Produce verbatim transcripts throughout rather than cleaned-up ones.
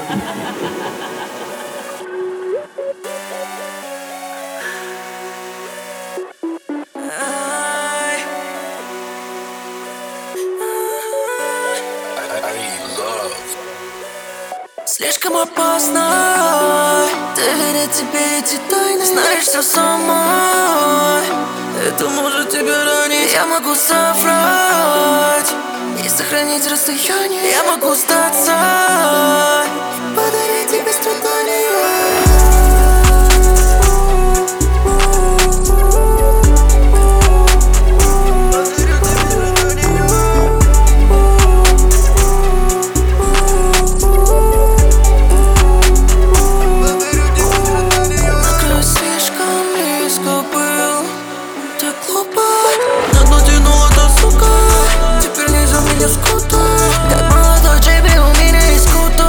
Слишком опасно доверять тебе эти тайны. Знаешь все сама, это может тебя ранить. Я могу соврать и сохранить расстояние. Я могу сдаться, подарить тебе страдания. Как молодой Джейби, у меня есть скутер.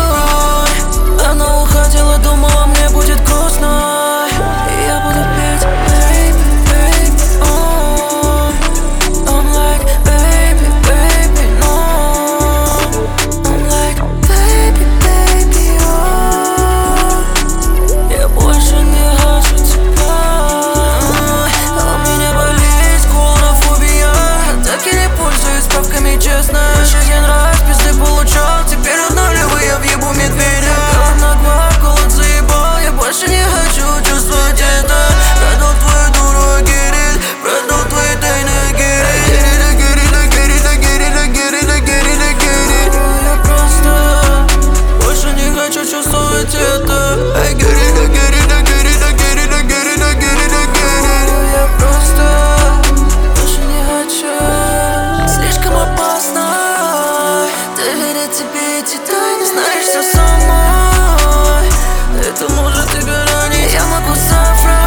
Она уходила, думала, мне будет грустно. И я буду петь baby, baby, oh. I'm like baby, baby, no. I'm like baby, baby, oh. Я больше не хочу тебя. А у меня болит скулофобия. Так и не пользуюсь справками, честно. Больше я нравлюсь, пизды получал. Теперь одновлю, я въебу медведя. На глаз голод заебал. Я больше не хочу чувствовать это. Продал твою дуру, get it. Продал твои тайны, get it. Get it, get it, get it, get it, get it, get it. Я просто больше не хочу чувствовать это. I get it, I get it, I get it, I get it, I get it, I get it, I get it. Я просто больше не хочу. Слишком опасно доверять тебе эти тайны. Знаешь все сама, это может тебя ранить. Я могу соврать